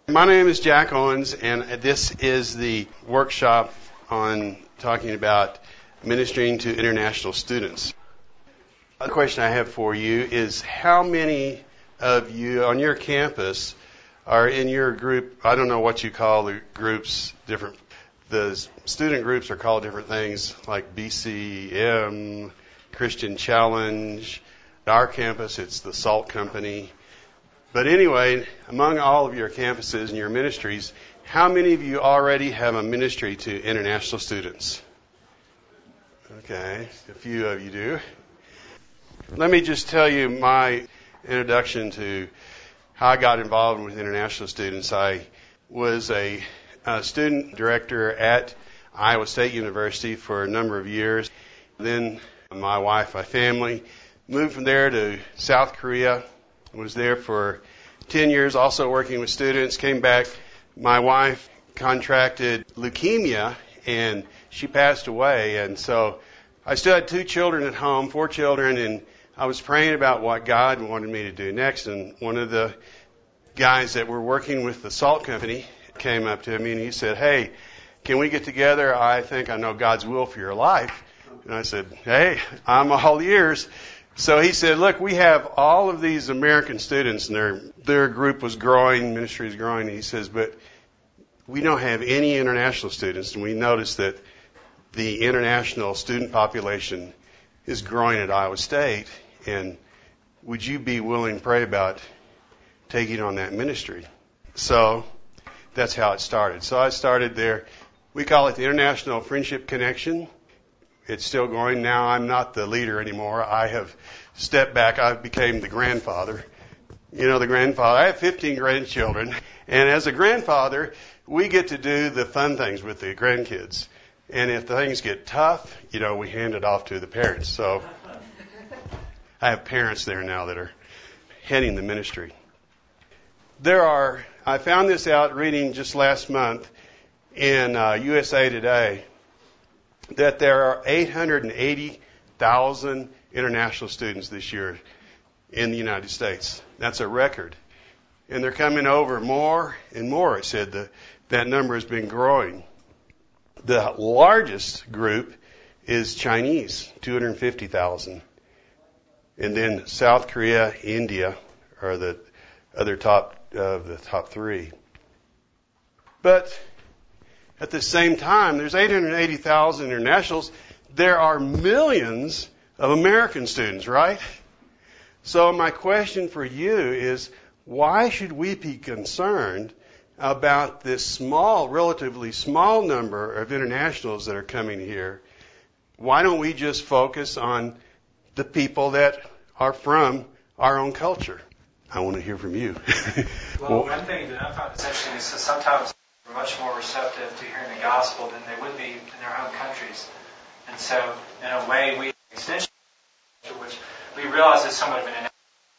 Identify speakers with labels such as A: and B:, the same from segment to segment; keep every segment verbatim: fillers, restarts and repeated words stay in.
A: My name is Jack Owens, and this is the workshop on talking about ministering to international students. The question I have for you is, how many of you on your campus are in your group? I don't know what you call the groups, different, the student groups are called different things, like B C M, Christian Challenge. At our campus, it's the Salt Company. But anyway, among all of your campuses and your ministries, how many of you already have a ministry to international students? Okay, a few of you do. Let me just tell you my introduction to how I got involved with international students. I was a, a student director at Iowa State University for a number of years. Then my wife, my family, moved from there to South Korea. Was there for ten years, also working with students. Came back. My wife contracted leukemia, and she passed away. And so I still had two children at home, four children, and I was praying about what God wanted me to do next. And one of the guys that were working with the Salt Company came up to me, and he said, "Hey, can we get together? I think I know God's will for your life." And I said, "Hey, I'm all ears." So he said, "Look, we have all of these American students, and their their group was growing, ministry is growing." And he says, "But we don't have any international students, and we noticed that the international student population is growing at Iowa State. And would you be willing to pray about taking on that ministry?" So that's how it started. So I started there. We call it the International Friendship Connection. It's still going. Now I'm not the leader anymore. I have stepped back. I became the grandfather. You know, the grandfather. I have fifteen grandchildren. And as a grandfather, we get to do the fun things with the grandkids. And if things get tough, you know, we hand it off to the parents. So I have parents there now that are heading the ministry. There are, I found this out reading just last month in uh, U S A Today, that there are eight hundred eighty thousand international students this year in the United States. That's a record. And they're coming over more and more. It said that that number has been growing. The largest group is Chinese, two hundred fifty thousand. And then South Korea, India are the other top of uh, the top three. But at the same time, there's eight hundred eighty thousand internationals. There are millions of American students, right? So my question for you is, why should we be concerned about this small, relatively small number of internationals that are coming here? Why don't we just focus on the people that are from our own culture? I want to hear from you.
B: Well, one thing that I found interesting is that sometimes we're much more receptive to hearing the gospel than they would be in their home countries. And so, in a way, we extension, which we realize is somewhat of an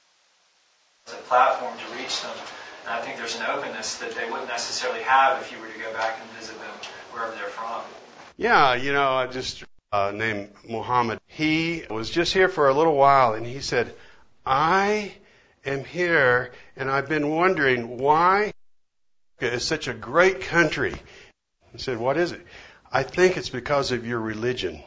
B: a platform to reach them. And I think there's an openness that they wouldn't necessarily have if you were to go back and visit them wherever they're from.
A: Yeah, you know, I just uh, named Muhammad. He was just here for a little while, and he said, "I am here, and I've been wondering why it's such a great country." I said, "What is it?" "I think it's because of your religion."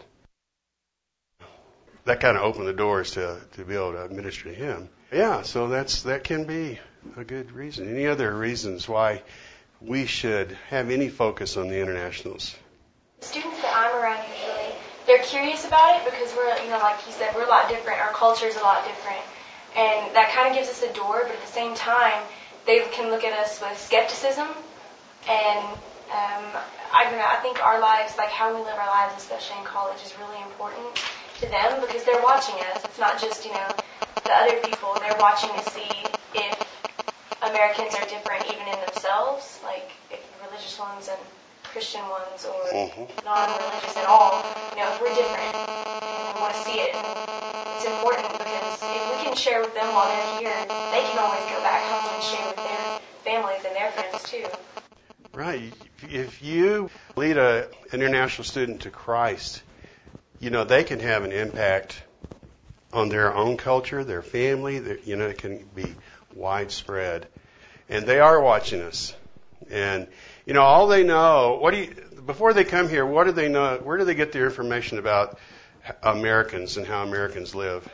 A: That kind of opened the doors to to be able to minister to him. Yeah, so that's that can be a good reason. Any other reasons why we should have any focus on the internationals?
C: Students that I'm around usually, they're curious about it because we're, you know, like you said, we're a lot different. Our culture's a lot different. And that kind of gives us a door, but at the same time, they can look at us with skepticism. And um, I don't know, I think our lives, like how we live our lives, especially in college, is really important to them because they're watching us. It's not just, you know, the other people. They're watching to see if Americans are different even in themselves, like if religious ones and Christian ones or mm-hmm. non-religious at all, you know, if we're different and we want to see it. And it's important because if we can share with them while they're here, they can always go back home and share with their families and their friends too.
A: Right. If you lead an international student to Christ, you know, they can have an impact on their own culture, their family. Their, you know, it can be widespread. And they are watching us. And, you know, all they know, what do you, before they come here, what do they know, where do they get their information about Americans and how Americans live?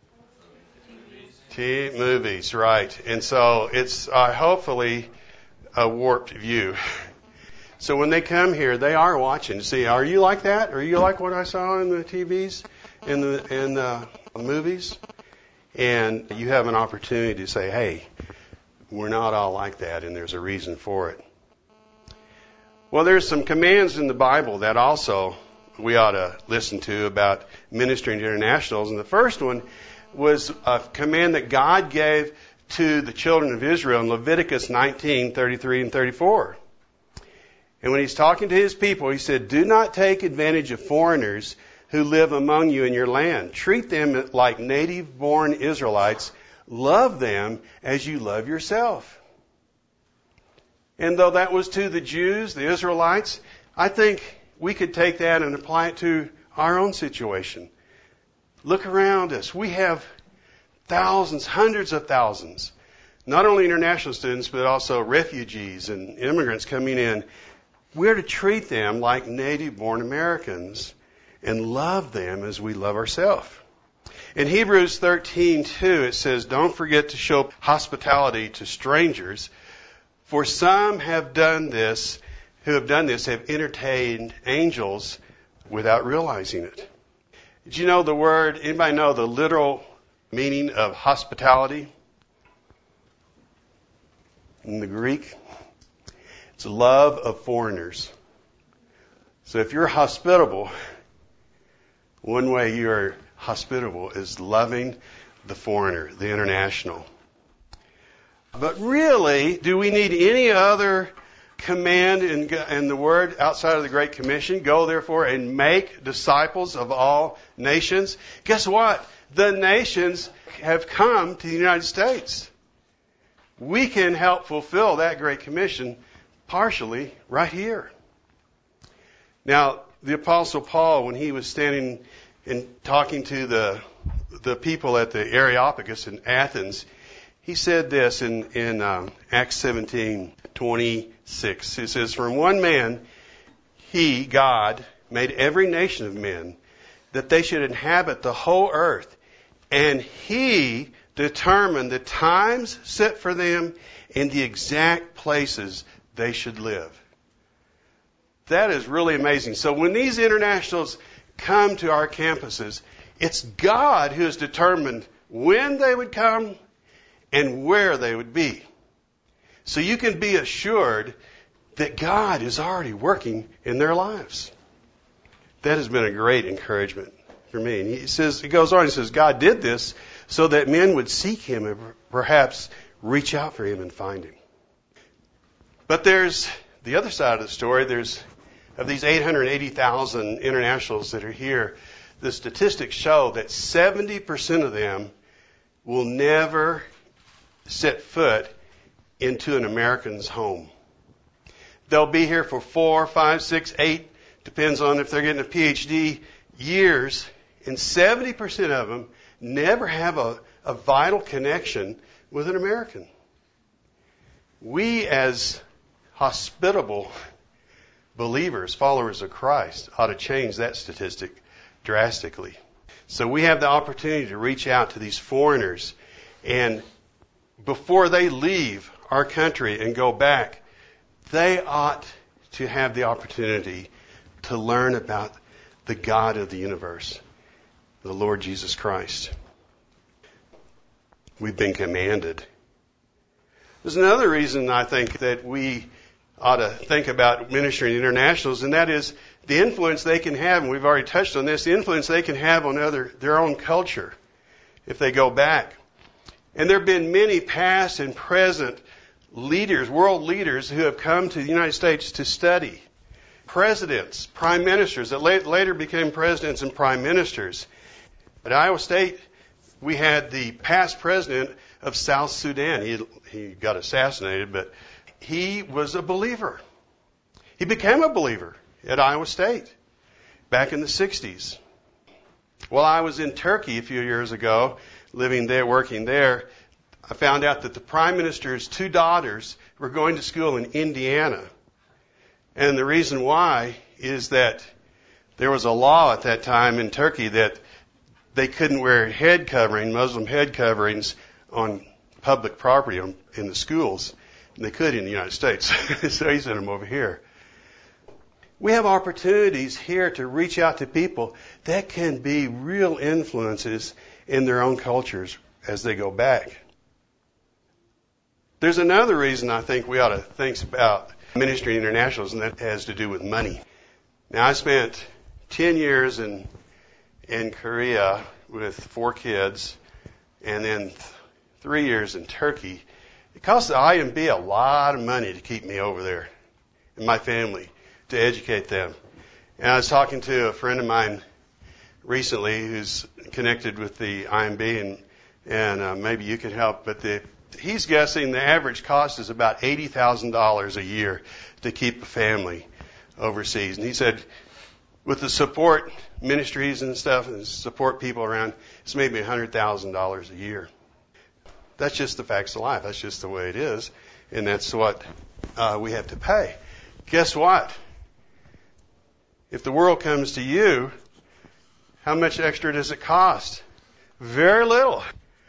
A: T V, movies, right. And so it's uh, hopefully a warped view. So when they come here, they are watching. See, are you like that? Are you like what I saw in the T Vs, in the in the movies? And you have an opportunity to say, hey, we're not all like that, and there's a reason for it. Well, there's some commands in the Bible that also we ought to listen to about ministering to internationals. And the first one was a command that God gave to the children of Israel in Leviticus nineteen, thirty-three and thirty-four. And when he's talking to his people, he said, do not take advantage of foreigners who live among you in your land. Treat them like native-born Israelites. Love them as you love yourself. And though that was to the Jews, the Israelites, I think we could take that and apply it to our own situation. Look around us. We have thousands, hundreds of thousands, not only international students, but also refugees and immigrants coming in. We're to treat them like native-born Americans and love them as we love ourselves. In Hebrews thirteen two, it says, don't forget to show hospitality to strangers, for some have done this, who have done this, have entertained angels without realizing it. Did you know the word, anybody know the literal meaning of hospitality in the Greek? It's love of foreigners. So if you're hospitable, one way you're hospitable is loving the foreigner, the international. But really, do we need any other command in, in the Word outside of the Great Commission? Go therefore and make disciples of all nations. Guess what? The nations have come to the United States. We can help fulfill that Great Commission partially right here. Now, the Apostle Paul, when he was standing and talking to the the people at the Areopagus in Athens, he said this in, in um, Acts seventeen twenty-six. It says, from one man, he, God, made every nation of men, that they should inhabit the whole earth. And he determined the times set for them and the exact places they should live. That is really amazing. So when these internationals come to our campuses, it's God who has determined when they would come and where they would be. So you can be assured that God is already working in their lives. That has been a great encouragement for me. And he says, he goes on, he says, God did this so that men would seek him and perhaps reach out for him and find him. But there's the other side of the story. There's, of these eight hundred eighty thousand internationals that are here, the statistics show that seventy percent of them will never set foot into an American's home. They'll be here for four, five, six, eight, depends on if they're getting a P H D, years, and seventy percent of them never have a, a vital connection with an American. We as hospitable believers, followers of Christ, ought to change that statistic drastically. So we have the opportunity to reach out to these foreigners, and before they leave our country and go back, they ought to have the opportunity to learn about the God of the universe, the Lord Jesus Christ. We've been commanded. There's another reason I think that we ought to think about ministering to internationals, and that is the influence they can have, and we've already touched on this, the influence they can have on other their own culture if they go back. And there have been many past and present leaders, world leaders, who have come to the United States to study. Presidents, prime ministers that later became presidents and prime ministers. At Iowa State, we had the past president of South Sudan. He, he got assassinated, but he was a believer. He became a believer at Iowa State back in the sixties. While I was in Turkey a few years ago, living there, working there, I found out that the prime minister's two daughters were going to school in Indiana. And the reason why is that there was a law at that time in Turkey that they couldn't wear head covering, Muslim head coverings, on public property in the schools. And they could in the United States. So he sent them over here. We have opportunities here to reach out to people that can be real influences in their own cultures as they go back. There's another reason I think we ought to think about ministry internationals, and that has to do with money. Now, I spent ten years in in Korea with four kids, and then th- three years in Turkey. It cost the I M B a lot of money to keep me over there and my family, to educate them. And I was talking to a friend of mine recently who's connected with the I M B, and and uh, maybe you can help, but the he's guessing the average cost is about eighty thousand dollars a year to keep a family overseas. And he said, with the support ministries and stuff and support people around, it's maybe one hundred thousand dollars a year. That's just the facts of life. That's just the way it is. And that's what uh, we have to pay. Guess what? If the world comes to you, how much extra does it cost? Very little.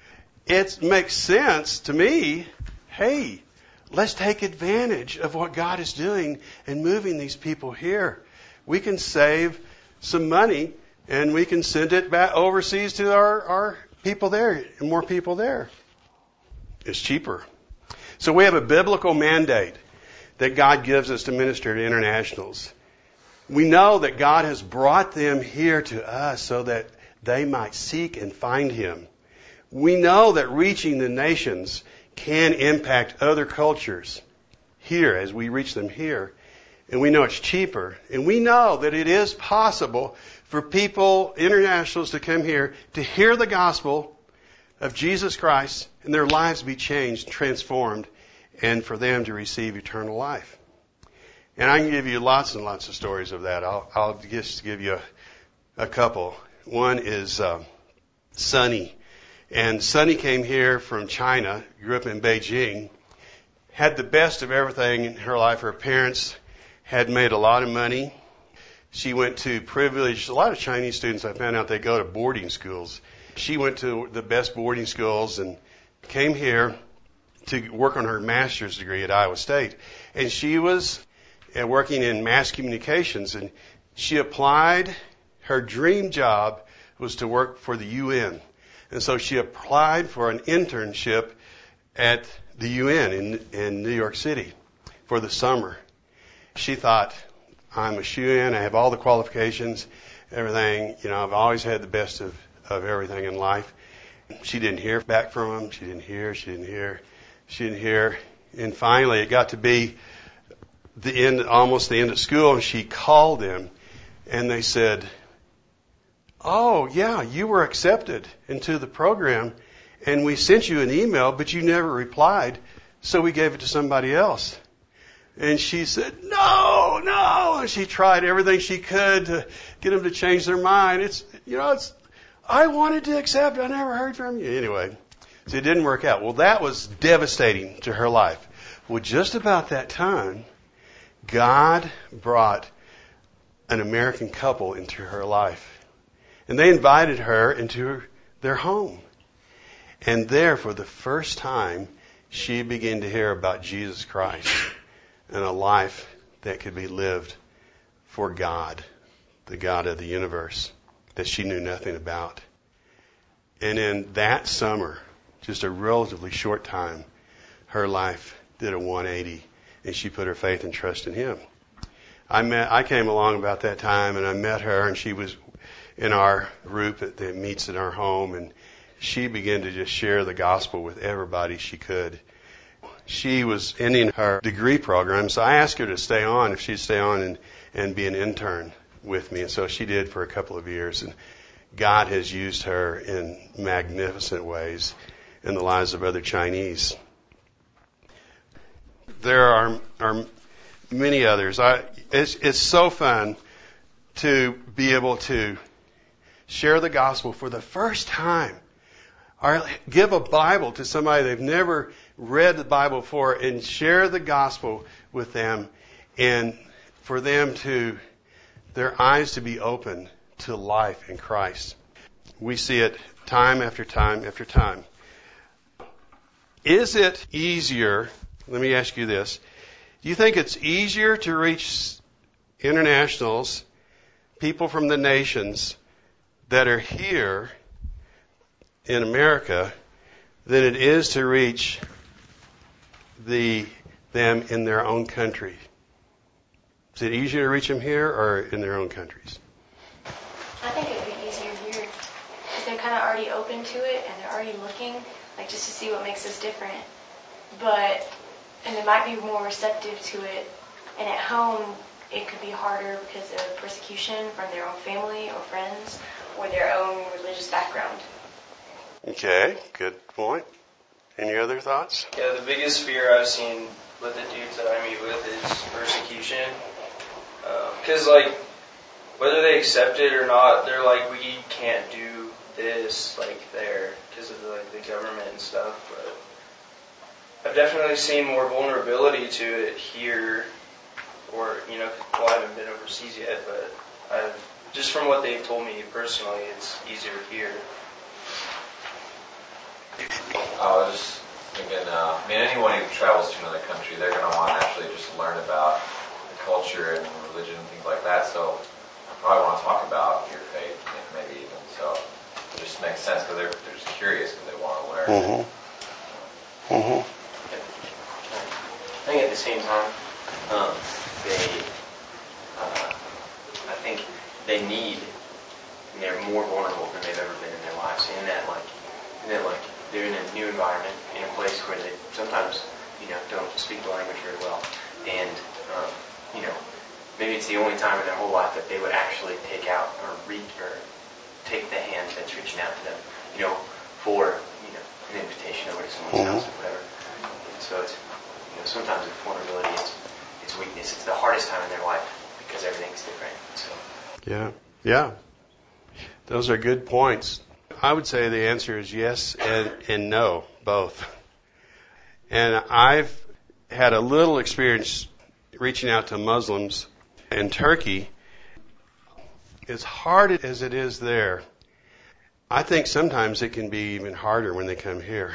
A: It makes sense to me, hey, let's take advantage of what God is doing and moving these people here. We can save some money and we can send it back overseas to our, our people there and more people there. It's cheaper. So we have a biblical mandate that God gives us to minister to internationals. We know that God has brought them here to us so that they might seek and find Him. We know that reaching the nations can impact other cultures here as we reach them here. And we know it's cheaper. And we know that it is possible for people, internationals, to come here to hear the gospel of Jesus Christ and their lives be changed, transformed, and for them to receive eternal life. And I can give you lots and lots of stories of that. I'll, I'll just give you a, a couple. One is uh, Sunny. And Sunny came here from China, grew up in Beijing, had the best of everything in her life. Her parents had made a lot of money. She went to privileged, a lot of Chinese students, I found out, they go to boarding schools. She went to the best boarding schools and came here to work on her master's degree at Iowa State. And she was uh, working in mass communications, and she applied. Her dream job was to work for the U N. And so she applied for an internship at the U N in, in New York City for the summer. She thought, I'm a shoo-in, I have all the qualifications, everything, you know, I've always had the best of, of everything in life. She didn't hear back from them. She didn't hear, she didn't hear, she didn't hear. And finally it got to be the end, almost the end of school, and she called them and they said, oh, yeah, you were accepted into the program, and we sent you an email, but you never replied, so we gave it to somebody else. And she said, no, no. And she tried everything she could to get them to change their mind. It's, you know, it's, I wanted to accept. I never heard from you. Anyway, so it didn't work out. Well, that was devastating to her life. Well, just about that time, God brought an American couple into her life. And they invited her into their home. And there, for the first time, she began to hear about Jesus Christ and a life that could be lived for God, the God of the universe, that she knew nothing about. And in that summer, just a relatively short time, her life did a one eighty, and she put her faith and trust in Him. I met, I came along about that time, and I met her, and she was in our group that, that meets in our home, and she began to just share the gospel with everybody she could. She was ending her degree program, so I asked her to stay on, if she'd stay on and, and be an intern with me, and so she did for a couple of years, and God has used her in magnificent ways in the lives of other Chinese. There are, are many others. I, it's, it's so fun to be able to share the gospel for the first time, or give a Bible to somebody they've never read the Bible before, and share the gospel with them, and for them to, their eyes to be open to life in Christ. We see it time after time after time. Is it easier, let me ask you this, do you think it's easier to reach internationals, people from the nations that are here in America, than it is to reach the them in their own country? Is it easier to reach them here or in their own countries?
C: I think it would be easier here because they're kind of already open to it and they're already looking, like just to see what makes us different. But, and they might be more receptive to it. And at home, it could be harder because of persecution from their own family or friends or their own religious background.
A: Okay, good point. Any other thoughts?
D: Yeah, the biggest fear I've seen with the dudes that I meet with is persecution. Because, uh, like, whether they accept it or not, they're like, we can't do this, like, there, because of, the, like, the government and stuff. But I've definitely seen more vulnerability to it here, or, you know, well, I haven't been overseas yet, but I've, just from what they've told me personally, it's easier here.
E: I was just thinking, uh, I mean, anyone who travels to another country, they're going to want to actually just learn about the culture and religion and things like that. So I probably want to talk about your faith, maybe even. So it just makes sense because they're, they're just curious because they want to learn.
A: Mm-hmm. Mm-hmm.
F: I think at the same time, um, they, uh, I think they need, and they're more vulnerable than they've ever been in their lives. In that, like, in that, like, they're in a new environment, in a place where they sometimes, you know, don't speak the language very well. And, um, you know, maybe it's the only time in their whole life that they would actually take out or reach or take the hand that's reaching out to them, you know, for, you know, an invitation over to someone's
A: Mm-hmm.
F: house or whatever. And so it's, you know, sometimes it's vulnerability, it's, it's weakness. It's the hardest time in their life because everything's different. So.
A: Yeah, yeah. Those are good points. I would say the answer is yes and, and no, both. And I've had a little experience reaching out to Muslims in Turkey. As hard as it is there, I think sometimes it can be even harder when they come here.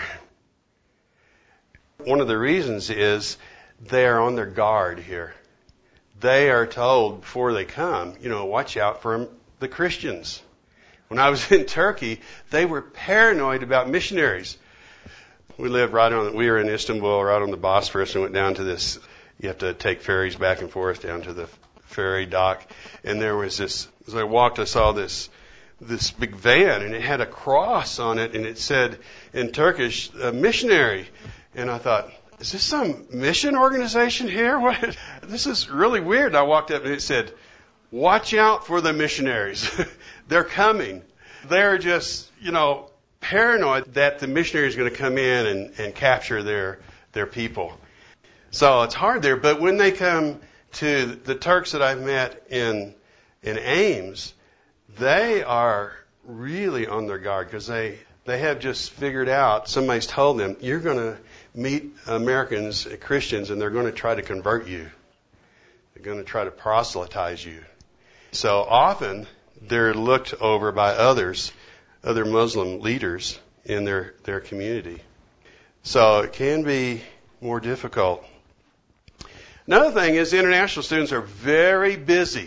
A: One of the reasons is they are on their guard here. They are told before they come, you know, watch out for the Christians. When I was in Turkey, they were paranoid about missionaries. We lived right on, we were in Istanbul, right on the Bosphorus, and went down to this, you have to take ferries back and forth down to the ferry dock. And there was this, as I walked, I saw this, this big van, and it had a cross on it, and it said in Turkish, a missionary. And I thought, is this some mission organization here? What? This is really weird. And I walked up, and it said, watch out for the missionaries. They're coming. They're just, you know, paranoid that the missionary is going to come in and, and capture their their people. So it's hard there. But when they come to the Turks that I've met in in Ames, they are really on their guard because they, they have just figured out, somebody's told them, you're going to meet Americans, Christians, and they're going to try to convert you. They're going to try to proselytize you. So often they're looked over by others, other Muslim leaders in their, their community. So it can be more difficult. Another thing is international students are very busy.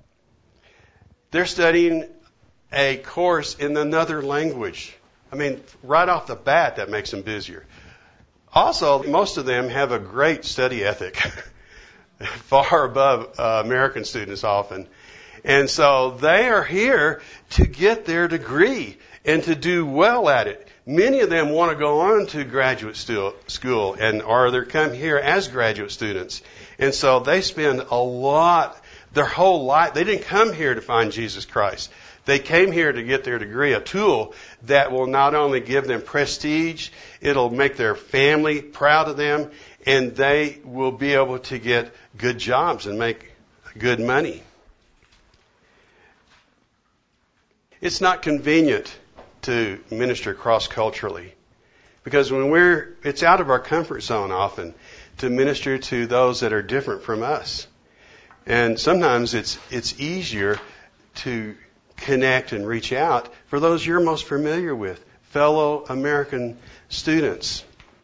A: They're studying a course in another language. I mean, right off the bat, that makes them busier. Also, most of them have a great study ethic, far above uh, American students often. And so they are here to get their degree and to do well at it. Many of them want to go on to graduate school, and or they come here as graduate students. And so they spend a lot, their whole life. They didn't come here to find Jesus Christ. They came here to get their degree, a tool that will not only give them prestige, it'll make their family proud of them, and they will be able to get good jobs and make good money. It's not convenient to minister cross-culturally Because when we're, it's out of our comfort zone often to minister to those that are different from us. And sometimes it's, it's easier to connect and reach out for those you're most familiar with, fellow American students.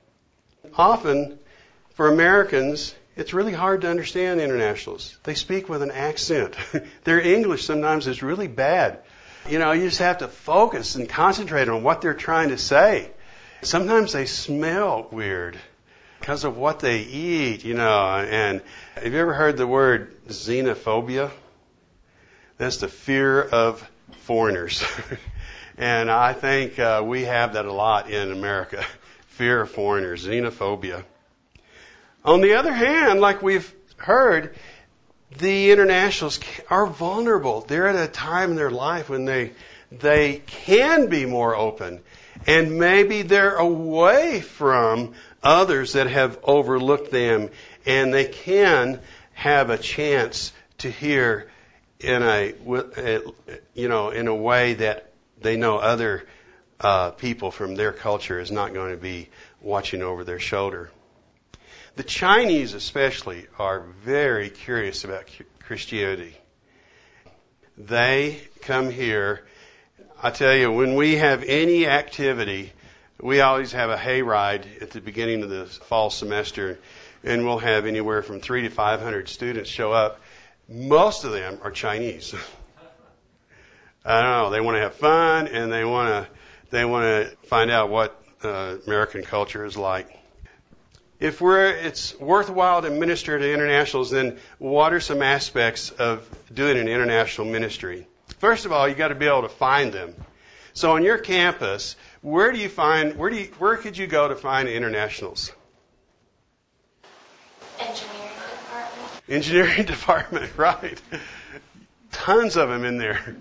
A: Often, for Americans, it's really hard to understand internationals. They speak with an accent. Their English sometimes is really bad. You know, you just have to focus and concentrate on what they're trying to say. Sometimes they smell weird because of what they eat, you know. And have you ever heard the word xenophobia? That's the fear of foreigners. And I think uh, we have that a lot in America. Fear of foreigners, xenophobia. On the other hand, like we've heard, the internationals are vulnerable. They're at a time in their life when they they can be more open. And maybe they're away from others that have overlooked them, and they can have a chance to hear in a, you know, in a way that they know other uh, people from their culture is not going to be watching over their shoulder. The Chinese especially are very curious about Christianity. They come here. I tell you, when we have any activity, we always have a hayride at the beginning of the fall semester, and we'll have anywhere from three to five hundred students show up. Most of them are Chinese. I don't know. They want to have fun, and they want to they want to find out what uh, American culture is like. If we're, it's worthwhile to minister to internationals, then what are some aspects of doing an international ministry? First of all, you got to be able to find them. So on your campus, where do you find, where do you, where could you go to find internationals?
C: Engineering department.
A: Engineering department, right. Tons of them in there.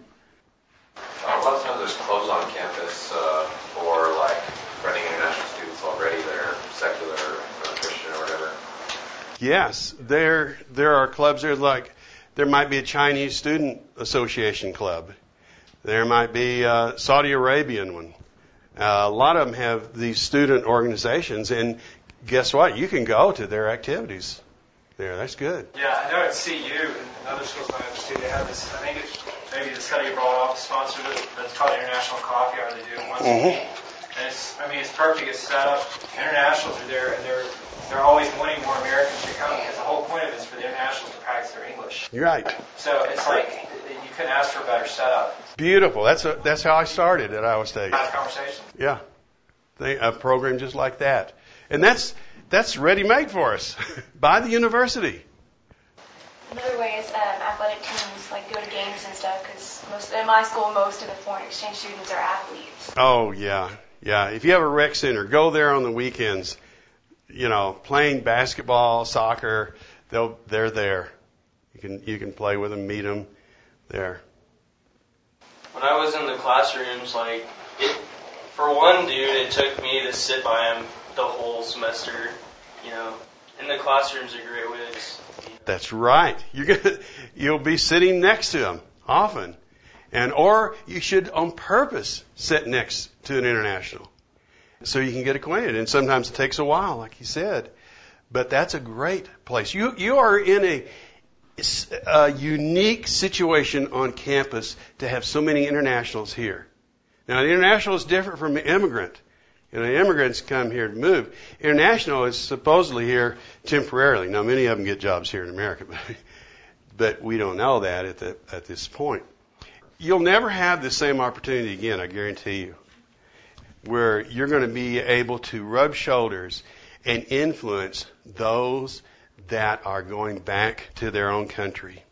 E: A lot of times there's clubs on campus uh, for like running international students already that are secular or Christian or whatever.
A: Yes, there there are clubs there like there might be a Chinese Student Association club. There might be a Saudi Arabian one. Uh, a lot of them have these student organizations, and guess what? You can go to their activities there. That's good.
B: Yeah, I know at C U and other schools I understand they have this. I think it's maybe the study abroad office sponsored it, but it's called International Coffee Hour. They do it once mm-hmm. a week, and it's I mean it's perfect. It's set up. Internationals are there, and they're they're always wanting more Americans to come because the whole point of it is for the internationals to practice their English.
A: You're right.
B: So it's like you couldn't ask for a better setup.
A: Beautiful. That's a, that's how I started at Iowa State.
B: Nice conversation.
A: Yeah, they, a program just like that, and that's that's ready made for us by the university.
C: Another way is um, athletic teams, like go to games and stuff, because most in my school, most of the foreign exchange students are athletes.
A: Oh yeah, yeah. If you have a rec center, go there on the weekends. You know, playing basketball, soccer, they'll they're there. You can you can play with them, meet them there.
D: When I was in the classrooms, like it, for one dude, it took me to sit by him the whole semester. You know, in the classrooms are great ways.
A: That's right. You're gonna, you'll be sitting next to him often, and or you should on purpose sit next to an international, so you can get acquainted. And sometimes it takes a while, like he said, but that's a great place. You you are in a, a unique situation on campus to have so many internationals here. Now, the international is different from the immigrant. You know, immigrants come here to move. International is supposedly here temporarily. Now, many of them get jobs here in America, but, but we don't know that at the, at this point. You'll never have the same opportunity again, I guarantee you, where you're going to be able to rub shoulders and influence those that are going back to their own country.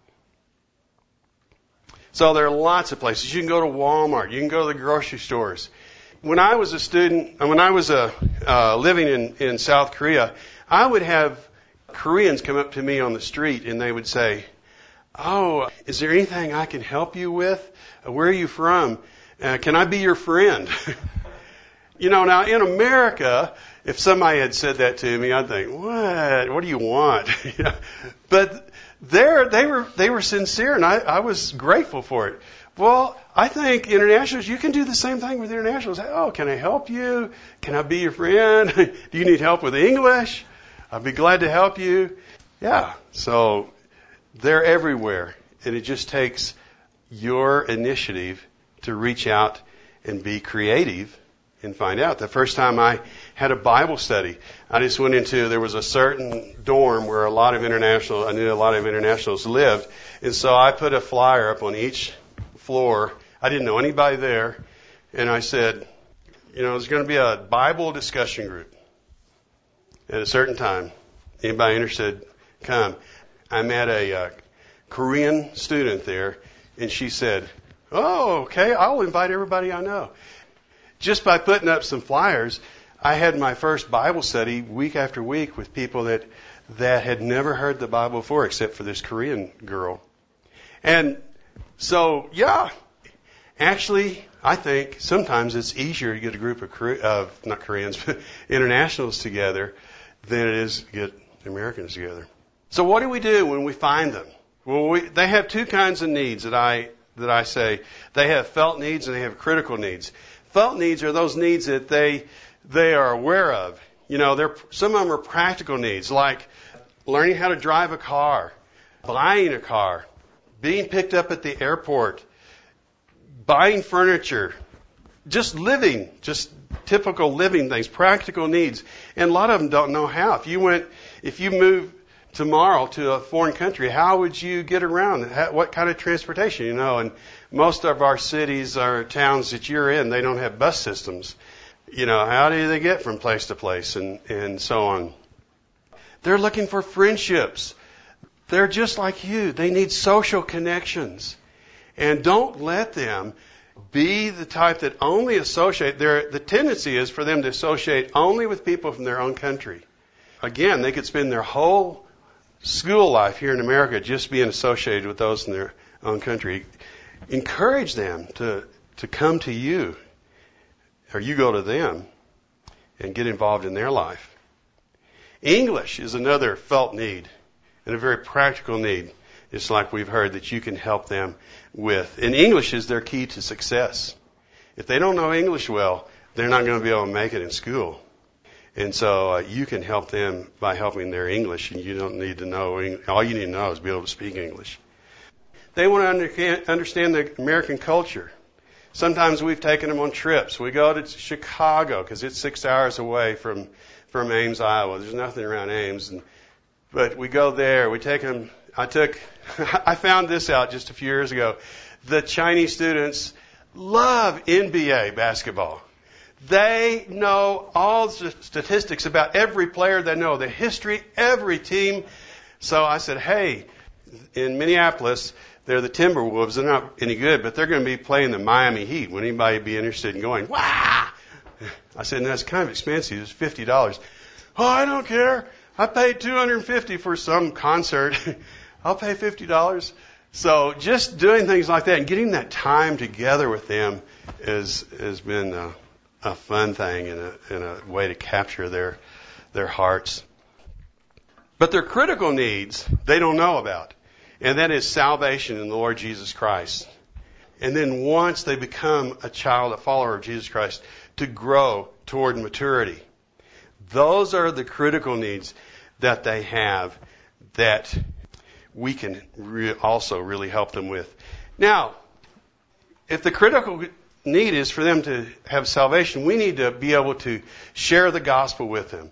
A: So there are lots of places. You can go to Walmart. You can go to the grocery stores. When I was a student, when I was uh, uh, living in, in South Korea, I would have Koreans come up to me on the street and they would say, "Oh, is there anything I can help you with? Where are you from? Uh, can I be your friend?" You know, now in America, if somebody had said that to me, I'd think, "What? What do you want?" You know? But there, they were they were sincere, and I, I was grateful for it. Well, I think internationals, you can do the same thing with internationals. Oh, can I help you? Can I be your friend? Do you need help with English? I'd be glad to help you. Yeah, so they're everywhere. And it just takes your initiative to reach out and be creative and find out. The first time I had a Bible study, I just went into, there was a certain dorm where a lot of international, I knew a lot of internationals lived. And so I put a flyer up on each floor. I didn't know anybody there. And I said, you know, there's going to be a Bible discussion group at a certain time. Anybody interested, come. I met a uh, Korean student there, and she said, oh, okay, I'll invite everybody I know. Just by putting up some flyers, I had my first Bible study week after week with people that that had never heard the Bible before, except for this Korean girl. And so, yeah, actually, I think sometimes it's easier to get a group of, Kore- of not Koreans, but internationals together than it is to get Americans together. So what do we do when we find them? Well, we, they have two kinds of needs that I that I say. They have felt needs and they have critical needs. Felt needs are those needs that they they are aware of. You know, they're, some of them are practical needs, like learning how to drive a car, buying a car, being picked up at the airport, buying furniture, just living, just typical living things, practical needs. And a lot of them don't know how. If you went, if you move tomorrow to a foreign country, how would you get around? How, what kind of transportation, you know? And most of our cities or towns that you're in, they don't have bus systems. You know, how do they get from place to place and, and so on? They're looking for friendships. They're just like you. They need social connections. And don't let them be the type that only associate. Their, the tendency is for them to associate only with people from their own country. Again, they could spend their whole school life here in America just being associated with those in their own country. Encourage them to, to come to you, or you go to them and get involved in their life. English is another felt need and a very practical need. It's like we've heard that you can help them with. And English is their key to success. If they don't know English well, they're not going to be able to make it in school. And so uh, you can help them by helping their English, and you don't need to know, all you need to know is be able to speak English. They want to understand the American culture. Sometimes we've taken them on trips. We go to Chicago because it's six hours away from, from Ames, Iowa. There's nothing around Ames. And, but we go there. We take them. I took, I found this out just a few years ago. The Chinese students love N B A basketball. They know all the statistics about every player they know, the history, every team. So I said, hey, in Minneapolis, they're the Timberwolves. They're not any good, but they're going to be playing the Miami Heat. Would anybody be interested in going? Wah! I said, no, that's kind of expensive. It's fifty dollars. Oh, I don't care. I paid two hundred fifty dollars for some concert. I'll pay fifty dollars. So just doing things like that and getting that time together with them is, has been a, a fun thing and a, and a way to capture their, their hearts. But their critical needs, they don't know about. And that is salvation in the Lord Jesus Christ. And then once they become a child, a follower of Jesus Christ, to grow toward maturity. Those are the critical needs that they have that we can re- also really help them with. Now, if the critical need is for them to have salvation, we need to be able to share the gospel with them.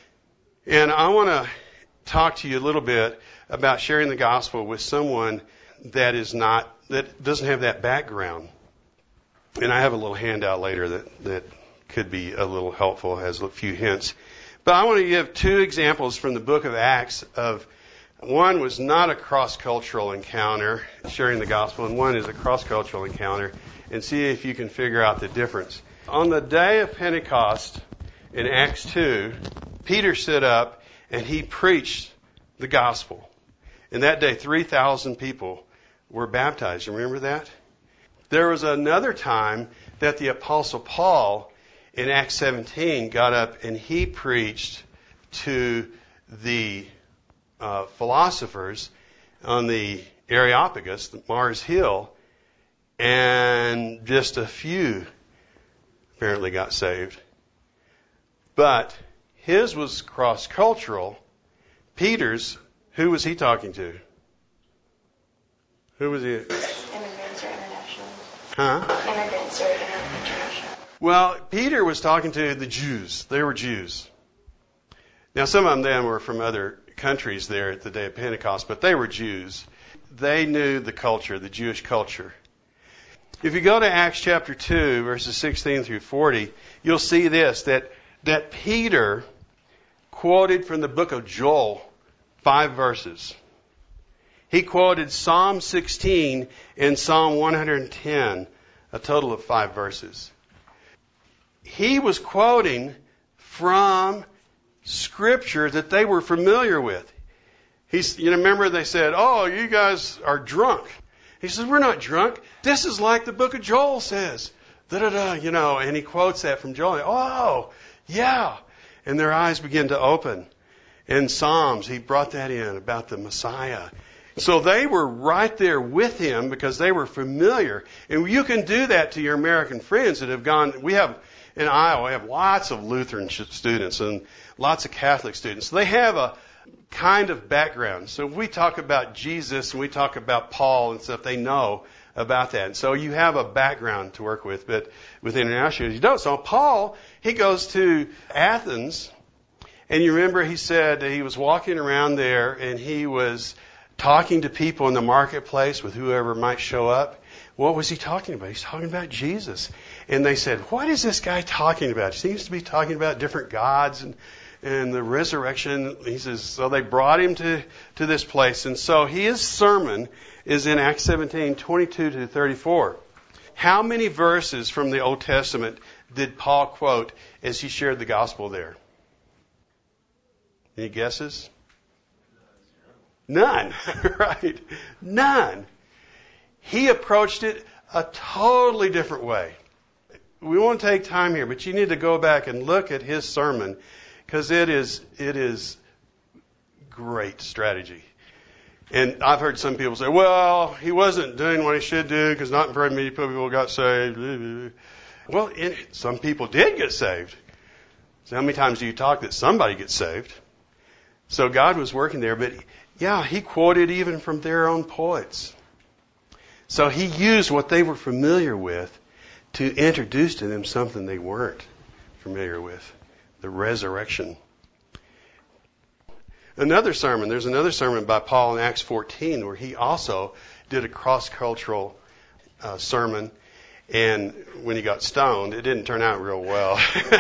A: And I want to talk to you a little bit about sharing the gospel with someone that is not, that doesn't have that background. And I have a little handout later that, that could be a little helpful, has a few hints. But I want to give two examples from the book of Acts of, one was not a cross-cultural encounter, sharing the gospel, and one is a cross-cultural encounter, and see if you can figure out the difference. On the day of Pentecost in Acts two, Peter stood up and he preached the gospel. And that day, three thousand people were baptized. Remember that? There was another time that the Apostle Paul in Acts seventeen got up and he preached to the uh, philosophers on the Areopagus, the Mars Hill, and just a few apparently got saved. But his was cross-cultural. Peter's, who was he talking to? Who was he?
C: Immigrants or international?
A: Huh?
C: Immigrants or international?
A: Well, Peter was talking to the Jews. They were Jews. Now, some of them were from other countries there at the day of Pentecost, but they were Jews. They knew the culture, the Jewish culture. If you go to Acts chapter two, verses sixteen through forty, you'll see this, that, that Peter quoted from the book of Joel five verses. He quoted Psalm sixteen and Psalm one hundred ten, a total of five verses. He was quoting from Scripture that they were familiar with. He's, you know, remember they said, "Oh, you guys are drunk." He says, "We're not drunk. This is like the book of Joel says." Da da da, you know, and he quotes that from Joel. Oh, yeah. And their eyes begin to open. In Psalms, he brought that in about the Messiah. So they were right there with him because they were familiar. And you can do that to your American friends that have gone. We have, in Iowa, we have lots of Lutheran students and lots of Catholic students. They have a kind of background. So if we talk about Jesus and we talk about Paul and stuff, they know about that. And so you have a background to work with, but with international, you don't. So Paul, he goes to Athens, and you remember he said that he was walking around there and he was talking to people in the marketplace with whoever might show up. What was he talking about? He's talking about Jesus. And they said, "What is this guy talking about? He seems to be talking about different gods and and the resurrection." He says, so they brought him to, to this place. And so his sermon is in Acts seventeen, twenty-two to thirty-four. How many verses from the Old Testament did Paul quote as he shared the gospel there? Any guesses? None. Right? None. He approached it a totally different way. We won't take time here, but you need to go back and look at his sermon because it is it is great strategy. And I've heard some people say, "Well, he wasn't doing what he should do because not very many people got saved." Well, it, some people did get saved. So how many times do you talk that somebody gets saved? So God was working there, but yeah, he quoted even from their own poets. So he used what they were familiar with to introduce to them something they weren't familiar with, the resurrection. Another sermon, there's another sermon by Paul in Acts fourteen where he also did a cross-cultural uh, sermon. And when he got stoned, it didn't turn out real well.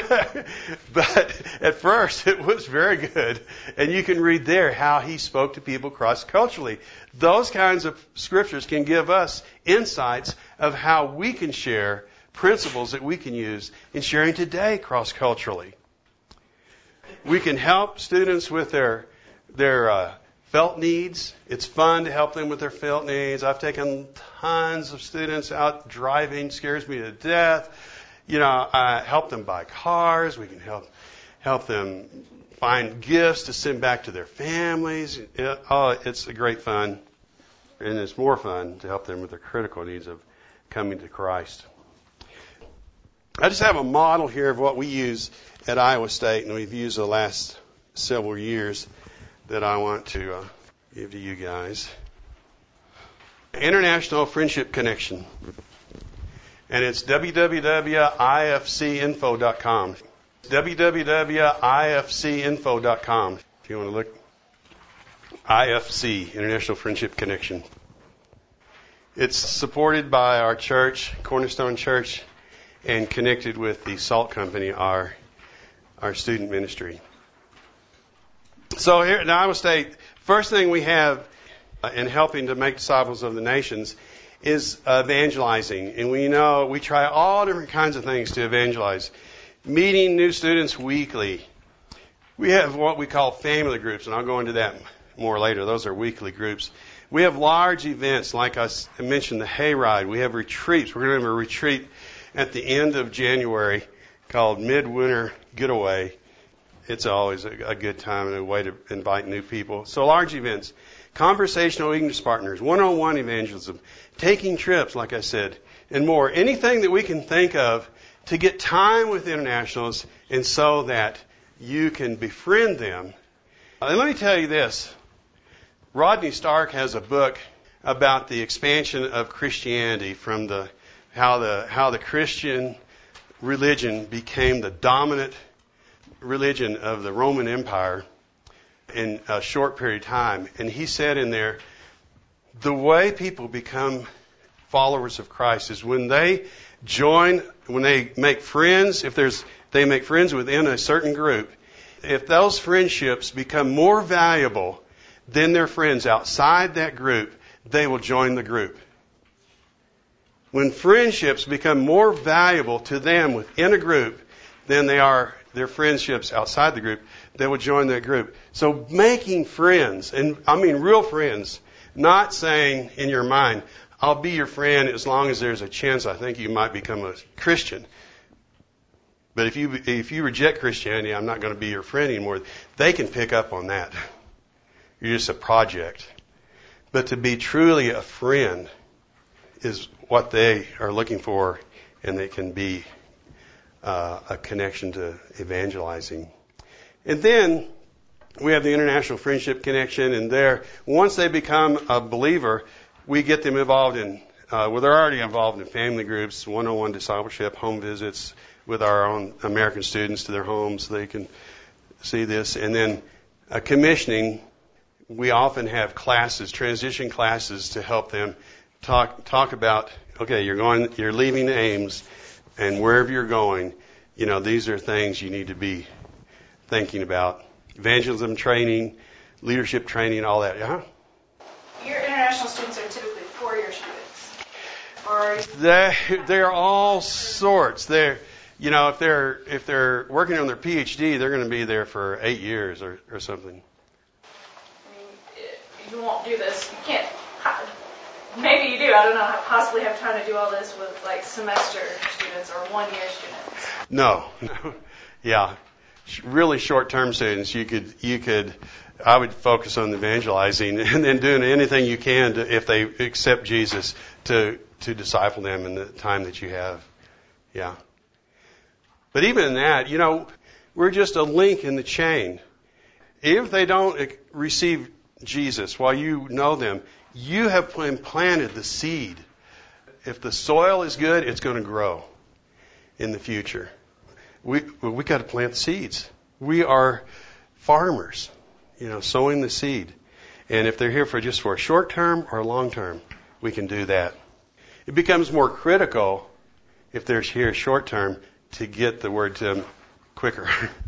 A: But at first, it was very good. And you can read there how he spoke to people cross-culturally. Those kinds of scriptures can give us insights of how we can share principles that we can use in sharing today cross-culturally. We can help students with their their uh, felt needs. It's fun to help them with their felt needs. I've taken tons of students out driving, scares me to death. You know, I help them buy cars. We can help help them find gifts to send back to their families. It, oh, it's a great fun. And it's more fun to help them with their critical needs of coming to Christ. I just have a model here of what we use at Iowa State, and we've used the last several years that I want to uh, give to you guys. International Friendship Connection. And it's w w w dot i f c info dot com. w w w dot i f c info dot com. If you want to look. I F C, International Friendship Connection. It's supported by our church, Cornerstone Church, and connected with the Salt Company, our our student ministry. So here at Iowa State, first thing we have in helping to make disciples of the nations is evangelizing. And we know we try all different kinds of things to evangelize. Meeting new students weekly. We have what we call family groups, and I'll go into that more later. Those are weekly groups. We have large events, like I mentioned, the Hayride. We have retreats. We're going to have a retreat at the end of January called Midwinter Getaway. It's always a, a good time and a way to invite new people. So large events. Conversational English partners. One-on-one evangelism. Taking trips, like I said. and more. Anything that we can think of to get time with internationals and so that you can befriend them. And let me tell you this. Rodney Stark has a book about the expansion of Christianity from the how the how the Christian religion became the dominant religion of the Roman Empire in a short period of time. And he said in there, the way people become followers of Christ is when they join, when they make friends, if there's they make friends within a certain group, if those friendships become more valuable than their friends outside that group, they will join the group. When friendships become more valuable to them within a group than they are their friendships outside the group, they will join that group. So making friends, and I mean real friends, not saying in your mind, I'll be your friend as long as there's a chance I think you might become a Christian. But if you if you reject Christianity, I'm not going to be your friend anymore. They can pick up on that. You're just a project. But to be truly a friend is what they are looking for, and they can be uh, a connection to evangelizing. And then we have the International Friendship Connection, and there, once they become a believer, we get them involved in, uh, well, they're already involved in family groups, one-on-one discipleship, home visits with our own American students to their homes so they can see this. And then uh, commissioning, we often have classes, transition classes to help them talk talk about, okay, you're going, you're leaving Ames, and wherever you're going, you know, these are things you need to be thinking about. Evangelism training, leadership training, all that. Uh-huh.
G: Your international students are typically four-year students, or
A: they they're all sorts. They're, you know, if they're if they're working on their P H D, they're going to be there for eight years or or something.
G: I mean, you won't do this. You can't. Maybe you do. I don't know. Possibly have time to do all this with like semester students or one-year students.
A: No, no, yeah, really short-term students. You could, you could. I would focus on evangelizing and then doing anything you can to, if they accept Jesus, to to disciple them in the time that you have. Yeah. But even in that, you know, we're just a link in the chain. If they don't receive Jesus while you know them, you have planted the seed. If the soil is good, it's going to grow in the future. We we got to plant seeds. We are farmers, you know, sowing the seed. And if they're here for just for a short term or a long term, we can do that. It becomes more critical if they're here short term to get the word to them quicker.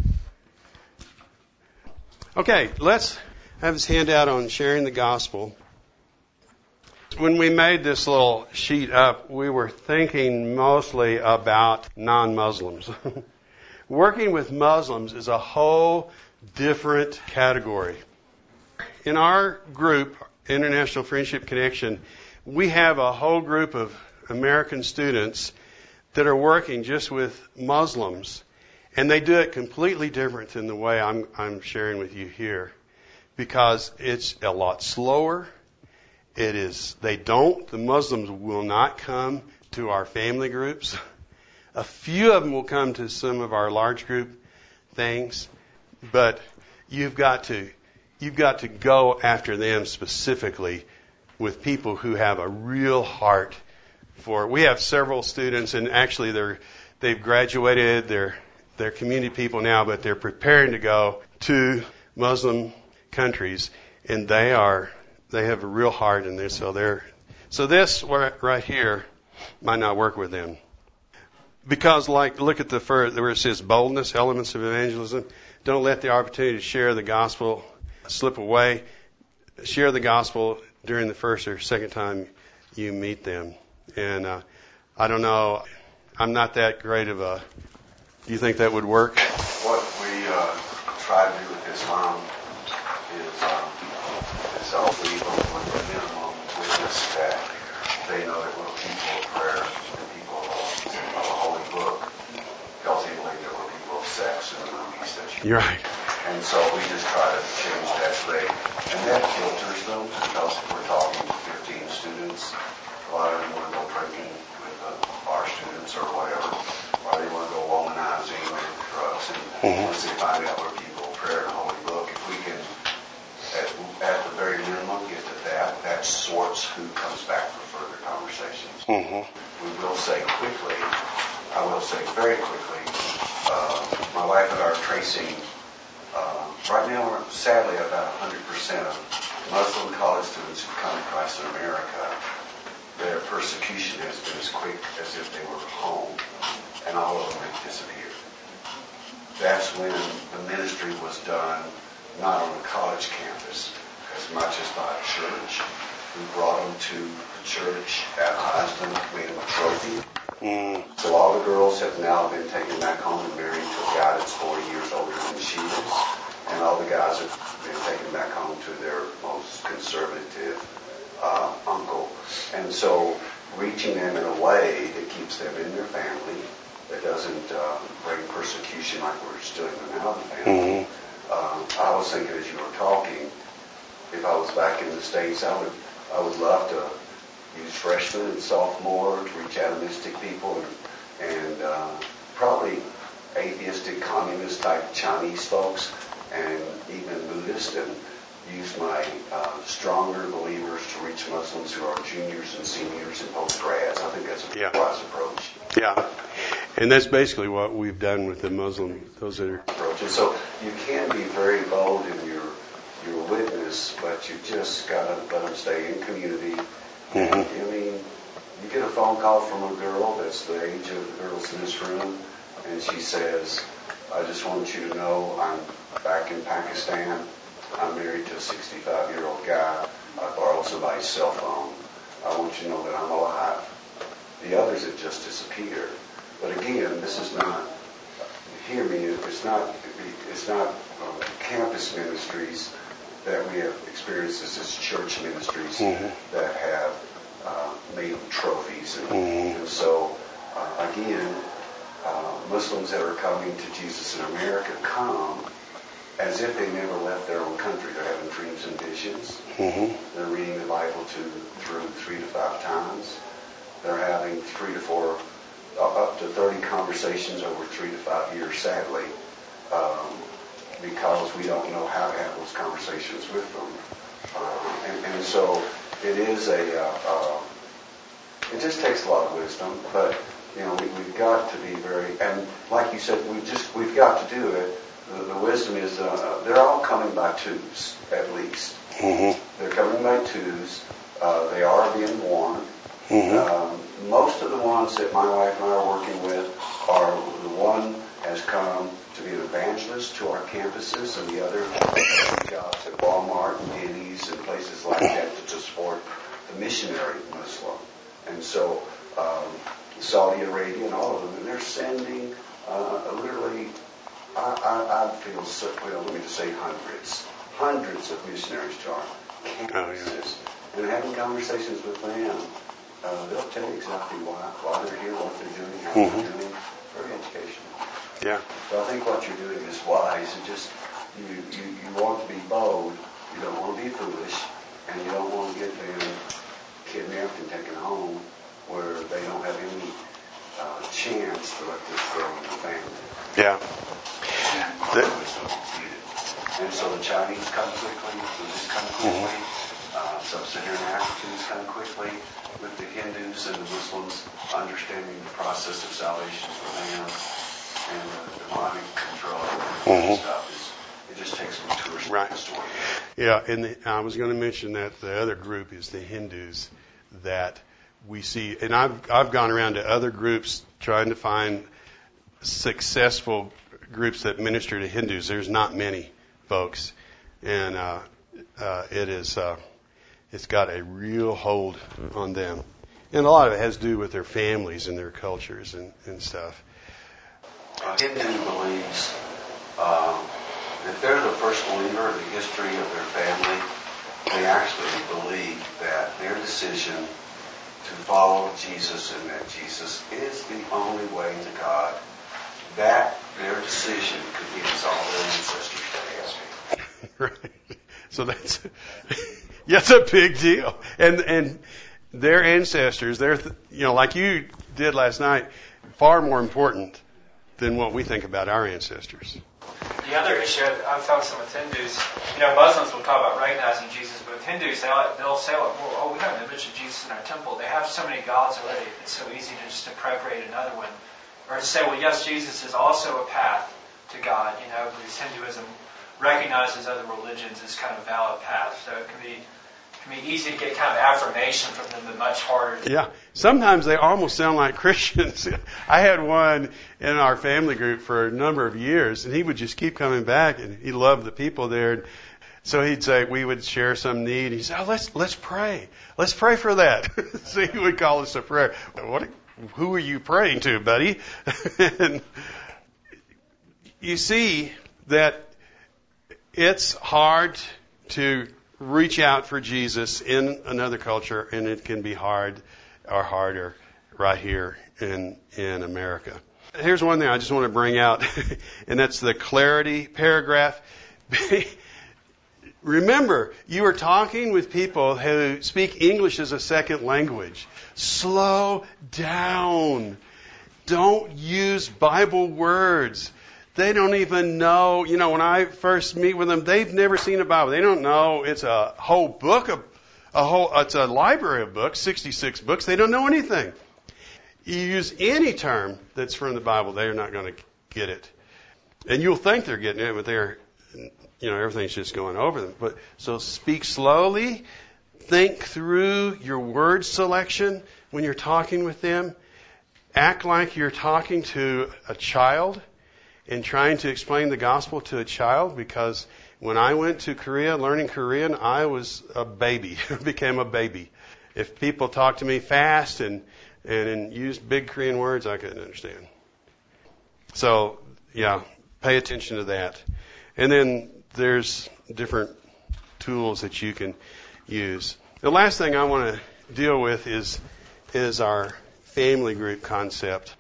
A: Okay, let's have this handout on sharing the gospel. When we made this little sheet up, we were thinking mostly about non-Muslims. Working with Muslims is a whole different category. In our group, International Friendship Connection, we have a whole group of American students that are working just with Muslims, and they do it completely different than the way I'm, I'm sharing with you here, because it's a lot slower. It is, they don't, the Muslims will not come to our family groups. A few of them will come to some of our large group things, but you've got to, you've got to go after them specifically with people who have a real heart for, we have several students, and actually they're, they've graduated, they're, they're community people now, but they're preparing to go to Muslim countries, and they are, they have a real heart in this, so they're, so this right here might not work with them. Because like, look at the first, where it says boldness, elements of evangelism. Don't let the opportunity to share the gospel slip away. Share the gospel during the first or second time you meet them. And uh, I don't know, I'm not that great of a, do you think that would work?
H: What we uh, try to do with Islam is um, self-lead with the minimum witness that they know that we're people of prayer and people of a holy book. Tells they believe that we're people of sex and the movies that you
A: You're right.
H: And so we just try to change that way. And that filters them, because we're talking to fifteen students. A lot of them want to go drinking with uh, our students or whatever, or they want to go womanizing or drugs. And
A: Mhm.
H: once they find out we're people of prayer and a holy book, if we can, at, at the very minimum, get to that, that sorts who comes back for further conversations.
A: Mhm.
H: We will say quickly, I will say very quickly, uh, my wife and I are tracing, uh, right now we're sadly about one hundred percent of Muslim college students who come to Christ in America, their persecution has been as quick as if they were home, and all of them have disappeared. That's when the ministry was done, not on the college campus, as much as by a church. We brought them to the church, baptized them, made them a trophy.
A: Mm.
H: So all the girls have now been taken back home and married to a guy that's forty years older than she is. And all the guys have been taken back home to their most conservative uh, uncle. And so reaching them in a way that keeps them in their family, that doesn't uh, bring persecution like we're stealing them out of the family.
A: Mm-hmm.
H: Uh, I was thinking as you were talking, if I was back in the States, I would I would love to use freshmen and sophomore to reach atomistic people and, and uh, probably atheistic, communist type Chinese folks and even Buddhist, and use my uh, stronger believers to reach Muslims who are juniors and seniors and post-grads. I think that's a
A: Yeah.
H: wise approach.
A: Yeah. And that's basically what we've done with the Muslim, those that are...
H: Approach. And so you can be very bold in your your witness, but you just got to let them stay in community.
A: Mm-hmm.
H: I mean, you get a phone call from a girl that's the age of the girls in this room, and she says, I just want you to know I'm back in Pakistan. I'm married to a sixty-five-year-old guy. I borrowed somebody's cell phone. I want you to know that I'm alive. The others have just disappeared. But again, this is not, hear me, it's not, it's not uh, campus ministries that we have experienced. This is church ministries
A: mm-hmm.
H: that have uh, made them trophies. And,
A: Mm-hmm.
H: and so, uh, again, uh, Muslims that are coming to Jesus in America come as if they never left their own country. They're having dreams and visions.
A: Mm-hmm.
H: They're reading the Bible to, through three to five times. They're having three to four, uh, up to thirty conversations over three to five years, sadly, um, because we don't know how to have those conversations with them. Uh, and, and so it is a, uh, uh, it just takes a lot of wisdom, but, you know, we, we've got to be very, and like you said, we just, we've got to do it. The, the wisdom is, uh, they're all coming by twos, at least.
A: Mm-hmm.
H: They're coming by twos. Uh, they are being warned.
A: Mm-hmm.
H: Um, most of the ones that my wife and I are working with are, the one has come to be an evangelist to our campuses, and the other has jobs at Walmart and Denny's and places like that to support the missionary Muslim. And so um, Saudi Arabia and all of them, and they're sending uh, literally, I, I, I feel, so, well, let me just say hundreds, hundreds of missionaries to our campuses, oh, yeah. and having conversations with them. Uh, they'll tell you exactly why, why they're here, what they're doing, how mm-hmm. they're doing. Very educational.
A: Yeah.
H: So I think what you're doing is wise. It just you, you you want to be bold. You don't want to be foolish, and you don't want to get them kidnapped and taken home where they don't have any uh, chance to let this grow in the family.
A: Yeah.
H: And, the, and so the Chinese come quickly, the Buddhists come quickly, mm-hmm. uh, Sub-Saharan Africans come quickly, with the Hindus and the Muslims understanding the process of salvation for them. And the demonic control and mm-hmm. stuff is, it just takes some tours
A: right.
H: to the story.
A: Yeah, and the, I was going to mention that the other group is the Hindus that we see, and I've I've gone around to other groups trying to find successful groups that minister to Hindus. There's not many folks, and uh, uh, it is uh, it's got a real hold on them, and a lot of it has to do with their families and their cultures and, and stuff.
H: A Hindu believes um, if they're the first believer in the history of their family, they actually believe that their decision to follow Jesus and that Jesus is the only way to God, that their decision could be all their ancestors to ask.
A: Right. So that's that's a big deal. And and their ancestors, their, you know, like you did last night, far more important than what we think about our ancestors.
B: The other issue I've found some with Hindus, you know, Muslims will talk about recognizing Jesus, but with Hindus, they'll, they'll say, like, well, oh, we have an image of Jesus in our temple. They have so many gods already. It's so easy to just appropriate another one. Or to say, well, yes, Jesus is also a path to God, you know, because Hinduism recognizes other religions as kind of a valid path. So it can be can be easy to get kind of affirmation from them, but much harder. To
A: yeah, sometimes they almost sound like Christians. I had one in our family group for a number of years, and he would just keep coming back, and he loved the people there. And so he'd say, we would share some need. He'd say, oh, let's let's pray. Let's pray for that. So he would call us a prayer. What? Who are you praying to, buddy? And you see that it's hard to reach out for Jesus in another culture, and it can be hard or harder right here in in America. Here's one thing I just want to bring out, and that's the clarity paragraph. Remember, you are talking with people who speak English as a second language. Slow down. Don't use Bible words. They don't even know, you know, when I first meet with them, they've never seen a Bible. They don't know it's a whole book of, a whole, it's a library of books, sixty-six books. They don't know anything. You use any term that's from the Bible, they're not going to get it. And you'll think they're getting it, but they're, you know, everything's just going over them. But so speak slowly. Think through your word selection when you're talking with them. Act like you're talking to a child and trying to explain the gospel to a child, because when I went to Korea learning Korean, I was a baby, became a baby. If people talked to me fast and, and, and used big Korean words, I couldn't understand. So, yeah, pay attention to that. And then there's different tools that you can use. The last thing I want to deal with is is our family group concept.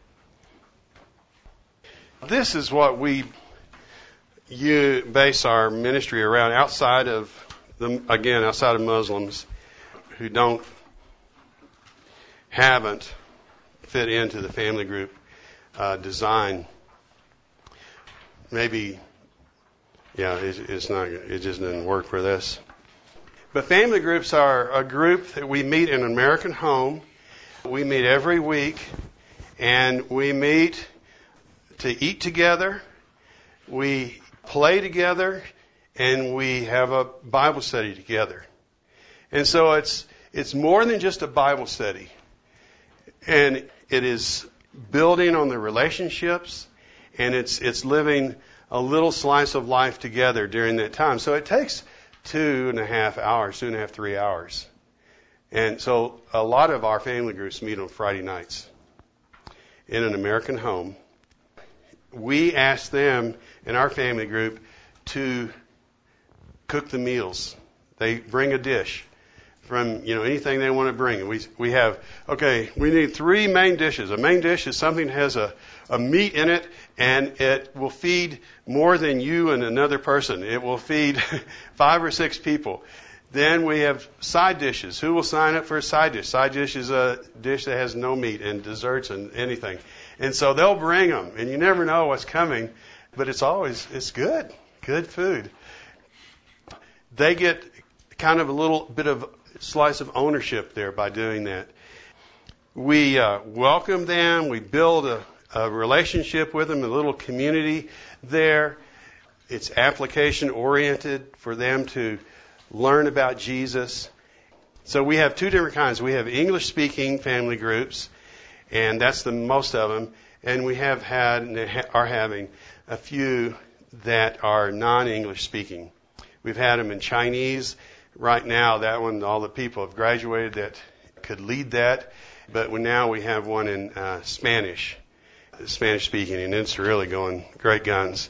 A: This is what we you base our ministry around outside of the again outside of Muslims who don't haven't fit into the family group uh, design. Maybe. Yeah, it's, it's not. It just didn't work for this. But family groups are a group that we meet in an American home. We meet every week, and we meet to eat together. We play together, and we have a Bible study together. And so it's it's more than just a Bible study, and it is building on the relationships, and it's it's living a little slice of life together during that time. So it takes two and a half hours, two and a half, three hours. And so a lot of our family groups meet on Friday nights in an American home. We ask them in our family group to cook the meals. They bring a dish from, you know, anything they want to bring. We we have, okay, we need three main dishes. A main dish is something that has a, a meat in it, and it will feed more than you and another person. It will feed five or six people. Then we have side dishes. Who will sign up for a side dish? Side dish is a dish that has no meat, and desserts and anything. And so they'll bring them, and you never know what's coming, but it's always, it's good, good food. They get kind of a little bit of slice of ownership there by doing that. We uh, welcome them. We build a, a relationship with them, a little community there. It's application oriented for them to learn about Jesus. So we have two different kinds. We have English speaking family groups, and that's the most of them. And we have had and are having a few that are non-English speaking. We've had them in Chinese. Right now, that one, all the people have graduated that could lead that. But now we have one in uh, Spanish, Spanish speaking, and it's really going great guns.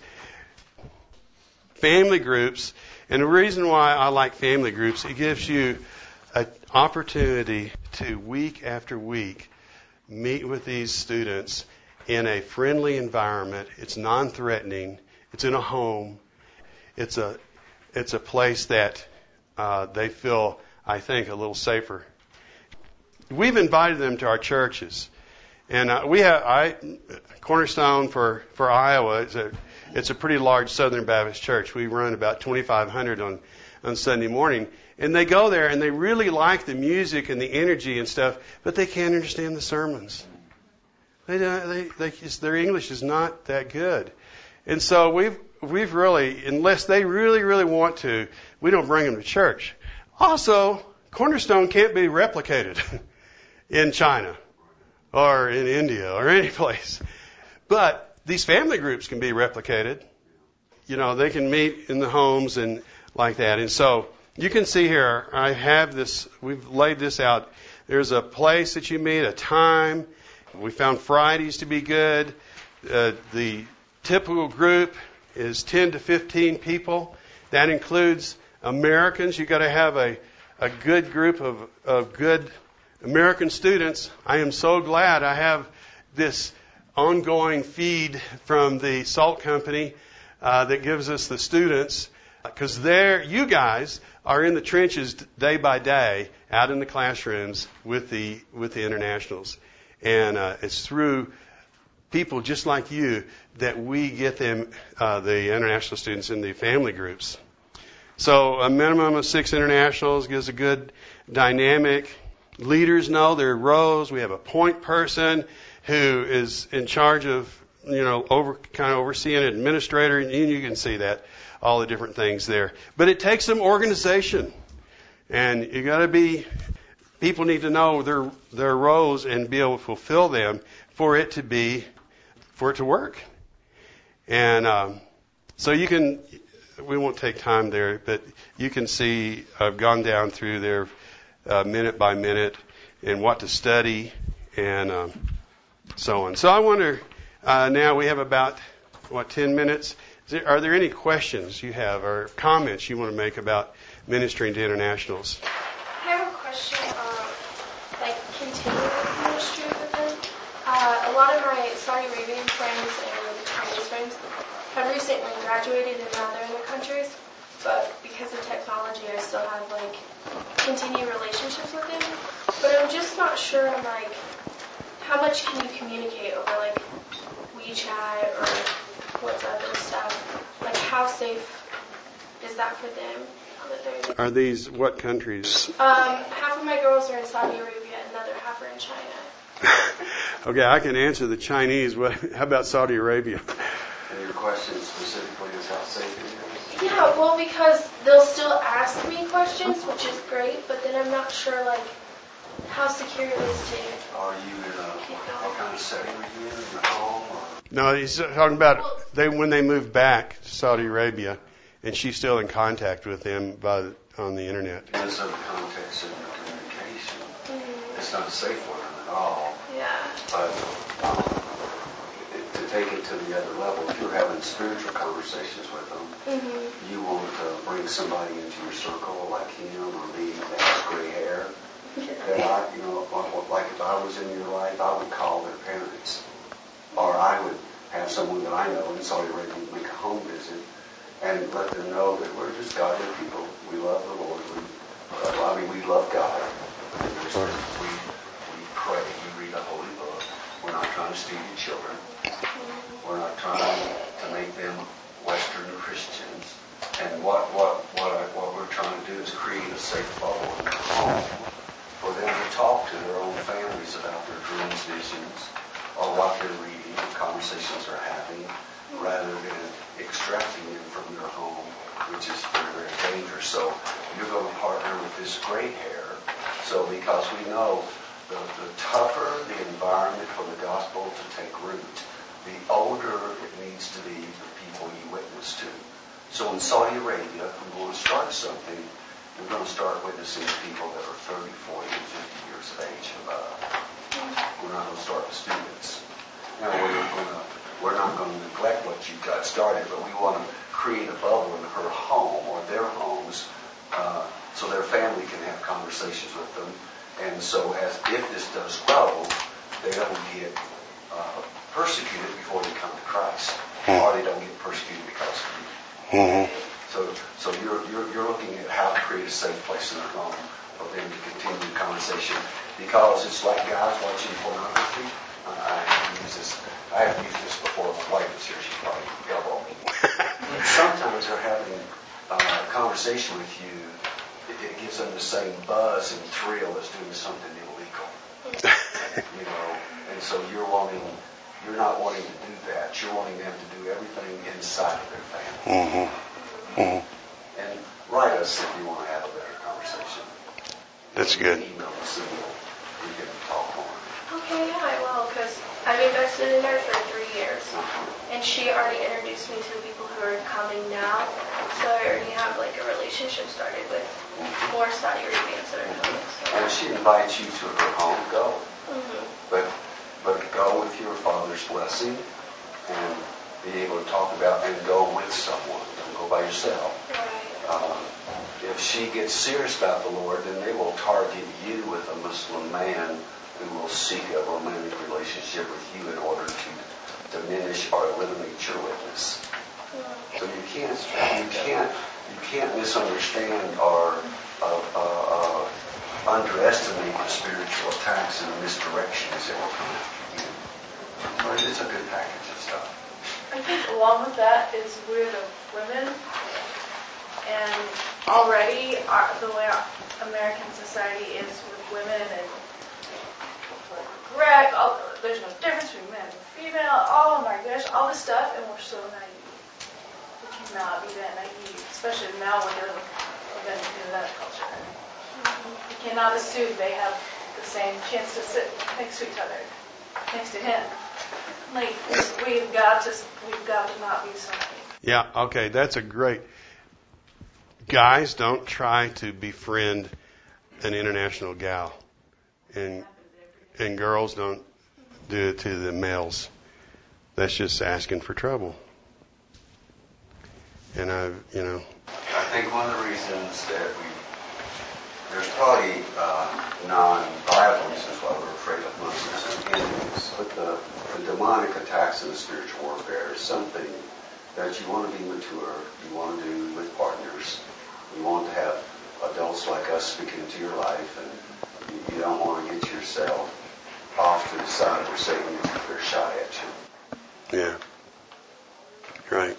A: Family groups, and the reason why I like family groups, it gives you an opportunity to week after week meet with these students in a friendly environment. It's non-threatening. It's in a home. It's a it's a place that uh, they feel, I think, a little safer. we've invited them to our churches. And uh, we have I Cornerstone for for Iowa. It's a it's a pretty large Southern Baptist church. We run about twenty-five hundred on on Sunday morning, and they go there and they really like the music and the energy and stuff, but they can't understand the sermons. They don't, they they just, their English is not that good, and so we've we've really, unless they really really want to, we don't bring them to church. Also, Cornerstone can't be replicated in China or in India or any place. But these family groups can be replicated. You know, they can meet in the homes and like that. And so you can see here, I have this, we've laid this out. There's a place that you meet, a time. We found Fridays to be good. Uh, the typical group is ten to fifteen people. That includes Americans. You've got to have a, a good group of, of good American students. I am so glad I have this ongoing feed from the Salt Company uh, that gives us the students, because there, you guys are in the trenches day by day, out in the classrooms with the with the internationals, and uh, it's through people just like you that we get them uh, the international students in the family groups. So a minimum of six internationals gives a good dynamic. Leaders know their roles. We have a point person who is in charge of, you know, over kind of overseeing an administrator, and you can see that, all the different things there. But it takes some organization, and you got to be. People need to know their their roles and be able to fulfill them for it to be, for it to work. And um, so you can. We won't take time there, but you can see I've gone down through there. Uh, minute by minute, and what to study, and um, so on. So I wonder, uh, now we have about, what, ten minutes? Is there, are there any questions you have or comments you want to make about ministering to internationals?
C: I have a question on, like, continuing ministry with them. Uh, a lot of my Saudi Arabian friends and Chinese friends have recently graduated and now they're in their countries. But because of technology, I still have, like, continued relationships with them. But I'm just not sure, I'm like, how much can you communicate over, like, WeChat or WhatsApp and stuff? Like, how safe is that for them?
A: Are these what countries?
C: Um, half of my girls are in Saudi Arabia and another half are in China.
A: Okay, I can answer the Chinese. What, how about Saudi Arabia?
H: And your question specifically is how safe it is?
C: Yeah, well, because they'll still ask me questions, which is great, but then I'm not sure, like, how secure it is to...
H: Are you in a, what kind of setting are you in? In your home? Or?
A: No, he's talking about they when they moved back to Saudi Arabia, and she's still in contact with them by the, on the internet.
H: In this other context of your communication,
C: Mm-hmm.
H: it's not safe for them at all.
C: Yeah.
H: But um, it, to take it to the other level, if you're having spiritual conversations with them,
C: Mm-hmm.
H: you want to bring somebody into your circle like him or me that has gray hair. That I, you know, like if I was in your life, I would call their parents, or I would have someone that I know in Saudi Arabia make a home visit and let them know that we're just godly people. We love the Lord. We, uh, I mean, we love God. And we we pray. We read the Holy Book. We're not trying to steal your children. We're not trying to make them Western Christians. And what what what I, what we're trying to do is create a safe bubble in their home for them to talk to their own families about their dreams, visions, or what they're reading, the conversations they're having, rather than extracting them from your home, which is very, very dangerous. So you're going to partner with this gray hair. So because we know the, the tougher the environment for the gospel to take root, the older it needs to be the people you witness to. So in Saudi Arabia, if we want to start something, we're going to start witnessing people that are thirty, forty, and fifty years of age and above. We're not going to start with students. Now, we're not going to, we're not going to neglect what you got started, but we want to create a bubble in her home or their homes uh, so their family can have conversations with them. And so as if this does grow, they don't get uh, persecuted before they come to Christ, or they don't get persecuted because of you.
A: Mm-hmm.
H: So, so you're, you're you're looking at how to create a safe place in their home for them to continue conversations conversation because it's like guys watching pornography. Uh, I have to use this. I have used this before. My wife is here. She probably elbow me. Sometimes they're having uh, a conversation with you. It, it gives them the same buzz and thrill as doing something illegal. You know, and so you're wanting. You're not wanting to do that. You're wanting them to do everything inside of their family.
A: Mm-hmm. Mm-hmm.
H: And write us if you want to have a better conversation.
A: That's good.
H: Email us and we'll, we can talk more.
I: Okay, yeah, I will, because I've invested in her for three years. And she already introduced me to the people who are coming now. So I already have like a relationship started with more Saudi Arabians that are coming. So.
H: And if she invites you to her home, go.
I: Mm-hmm.
H: But but go with your father's blessing and be able to talk about and go with someone. Don't go by yourself.
I: Right.
H: Um, if she gets serious about the Lord, then they will target you with a Muslim man who will seek a romantic relationship with you in order to diminish or eliminate your witness. So you can't, you can't, you can't misunderstand or uh, uh, uh, underestimate the spiritual attacks and misdirections that will come after you. But it's a good package of stuff.
G: I think along with that is we're the women, and already our, the way our American society is with women and correct, all, there's no difference between men and female, oh my gosh, all this stuff, and we're so naive. We cannot be that naive, especially now when they're living in that culture. We cannot assume they have the same chance to sit next to each other, next to him. Like, we've got to, we've got to not be so naive.
A: Yeah, okay, that's a great. Guys, don't try to befriend an international gal. And and girls, don't do it to the males. That's just asking for trouble. And I, you know.
H: I think one of the reasons that we, there's probably uh, non-viable reasons why we're afraid of Muslims and Hindus, but the, the demonic attacks and the spiritual warfare is something that you want to be mature, you want to do with partners, you want to have adults like us speaking into your life, and you, you don't want to get yourself off to the side where Satan gets a clear shot at you.
A: Yeah. Right.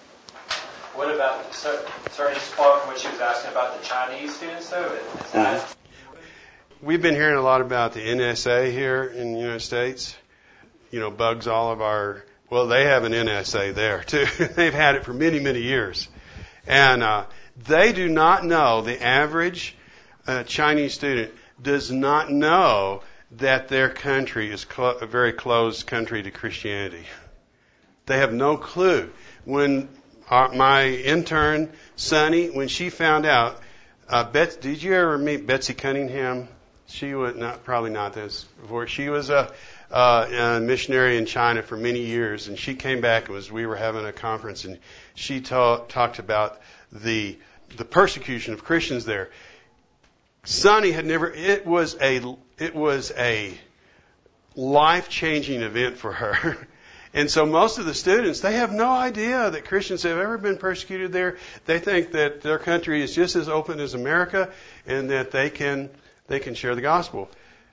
B: What about, so, sorry, just to follow up from what she was asking about the Chinese students, though? Is that...
A: Mm-hmm. We've been hearing a lot about the N S A here in the United States. You know, bugs all of our, well, they have an N S A there, too. They've had it for many, many years. And uh, they do not know, the average uh, Chinese student does not know that their country is clo- a very closed country to Christianity. They have no clue. When our, my intern, Sunny, when she found out, uh, Bet, did you ever meet Betsy Cunningham? She was not, probably not this before. She was a, uh, a missionary in China for many years, and she came back. It was we were having a conference, and she ta- talked about the the persecution of Christians there. Sunny had never. It was a it was a life-changing event for her. And so most of the students, they have no idea that Christians have ever been persecuted there. They think that their country is just as open as America and that they can they can share the gospel.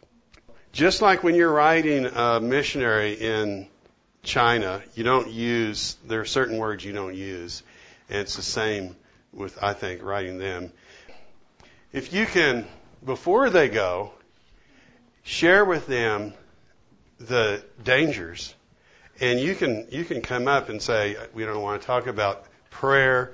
A: Just like when you're writing a missionary in China, you don't use, there are certain words you don't use. And it's the same with, I think, writing them. If you can, before they go, share with them the dangers. And you can you can come up and say, we don't want to talk about prayer.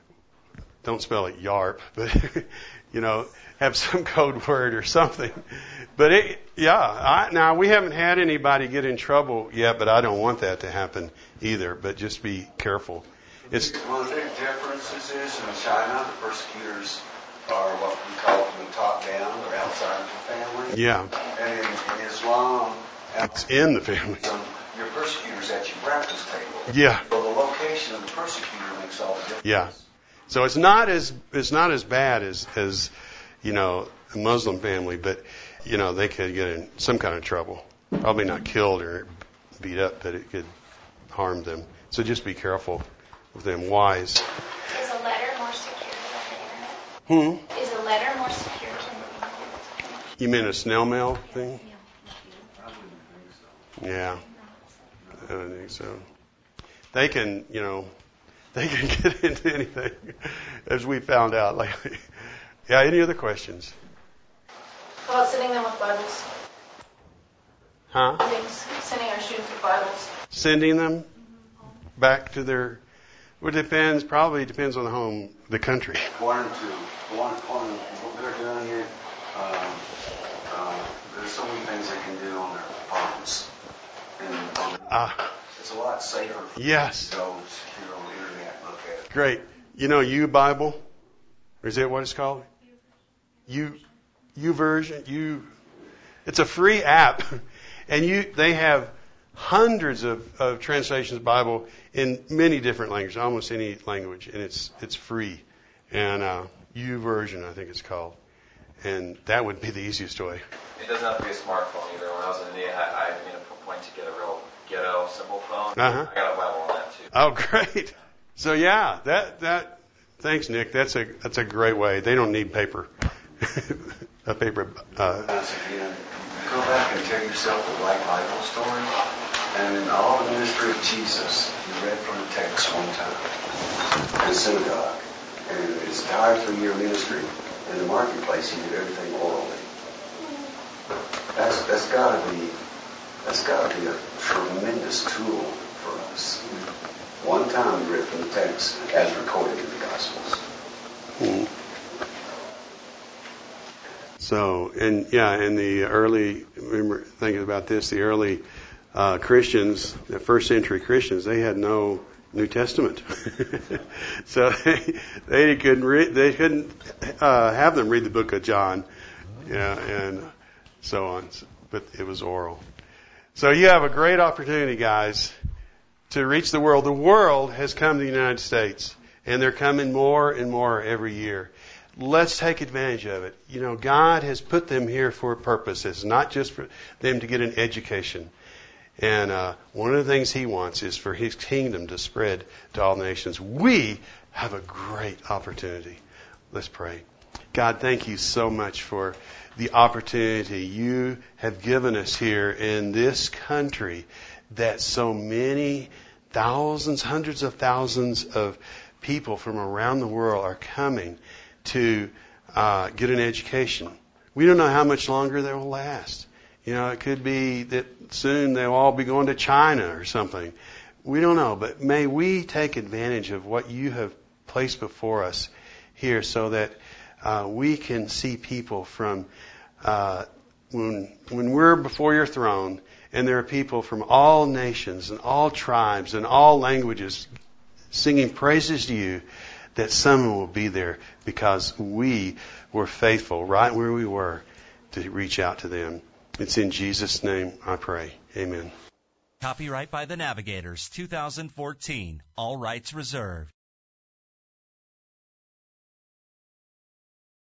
A: Don't spell it YARP, but, you know, have some code word or something. But, it, yeah, I, now we haven't had anybody get in trouble yet, but I don't want that to happen either. But just be careful. It's
H: one of the big differences is in China, the persecutors are what we call from the top down, they're outside of the family.
A: Yeah.
H: And in, in Islam,
A: it's in the family.
H: Your persecutor's at your breakfast table.
A: Yeah.
H: So the location of the persecutor makes all the difference.
A: Yeah. So it's not as it's not as bad as as you know a Muslim family, but you know they could get in some kind of trouble. Probably not killed or beat up, but it could harm them. So just be careful with them. Wise.
C: Is a letter more secure than the internet?
A: Hmm.
C: Is a letter more secure than the internet?
A: You mean a snail mail thing?
H: I wouldn't think so.
A: Yeah. I don't think so. They can, you know, they can get into anything, as we found out lately. Yeah, any other questions?
G: How about sending them with Bibles?
A: Huh?
G: Sending, sending our students with Bibles.
A: Sending them back to their, well, it depends, probably depends on the home, the country.
H: According to, according according to what they're doing here, um, uh, there's so many things they can do on their phones. And on
A: Ah.
H: it's a lot safer for
A: Yes.
H: them to go secure on the internet and look at it.
A: Great. You know U Bible? Or is that what it's called? U U version. U. It's a free app, and you they have hundreds of, of translations of Bible in many different languages, almost any language, and it's it's free. And uh, U version, I think it's called, and that would be the easiest way.
E: It doesn't have to be a smartphone either. When I was in India, I, I made a point to get a real ghetto simple phone.
A: Uh-huh.
E: I got a Bible on that too.
A: Oh, great. So yeah, that that. Thanks, Nick. That's a that's a great way. They don't need paper. a paper. Uh,
H: Once again, go back and tell yourself the right Bible story, and in all the ministry of Jesus, you read from the text one time in the synagogue, and it's tied from your ministry in the marketplace. You did everything orally. That's that's got to be that's got to be a tremendous tool for us. One time we read from the text as recorded in the Gospels.
A: mm. So, and yeah, in the early, remember thinking about this, the early uh, Christians, the first century Christians, they had no New Testament, so they they couldn't read, they couldn't uh, have them read the book of John, yeah, and so on. But it was oral. So you have a great opportunity, guys, to reach the world. The world has come to the United States, and they're coming more and more every year. Let's take advantage of it. You know, God has put them here for a purpose. It's not just for them to get an education. And uh, one of the things He wants is for His kingdom to spread to all nations. We have a great opportunity. Let's pray. God, thank you so much for the opportunity you have given us here in this country that so many thousands, hundreds of thousands of people from around the world are coming to uh, get an education. We don't know how much longer they will last. You know, it could be that soon they'll all be going to China or something. We don't know, but may we take advantage of what you have placed before us here so that uh, we can see people from uh, when when we're before your throne, and there are people from all nations and all tribes and all languages singing praises to you, that someone will be there because we were faithful right where we were to reach out to them. It's in Jesus' name I pray. Amen.
J: Copyright by the Navigators, two thousand fourteen. All rights reserved.